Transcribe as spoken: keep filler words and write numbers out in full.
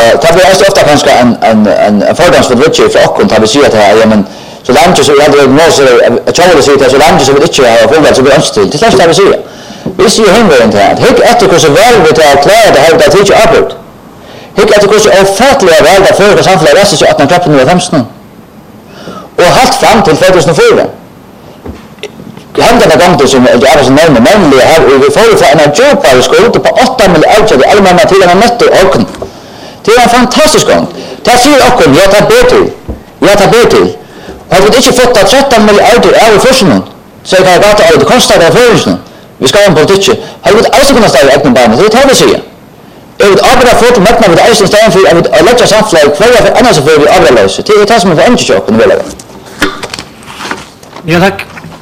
det blir också ofta kanske en en en fördomsfull för och kan vi se att ja men så länge så hade det måste jag tror det så så länge så vi inte har fått så vi inte till. Det släpps det vi ser. Vi ser hemma inte här. Hick efter hur så väl vi tar klara det här det teacher uppåt. Hick efter hur så ofattliga väl där för samhället resten så att man klappar nu femton. Och halt fram till tjugohundrafyra. Hända gång som jag är så närmare men det här vi får för en jobb på skolan på åtta miljoner det allmänna till en netto och det är en fantastisk gång. Det ser också jag tar bättre. Jag tar bättre. Har vi inte fått att tretton miljoner är forskningen. Så jag har gått att det kostar det forskningen. Vi ska en politik. Har vi alltså kunnat ställa upp en barn. Det tar vi se. Jag vill arbeta för att mätta med det är istället för att lägga samflag för annars för vi arbetslösa. Det är det som är för inte chock och väl. Ja tack.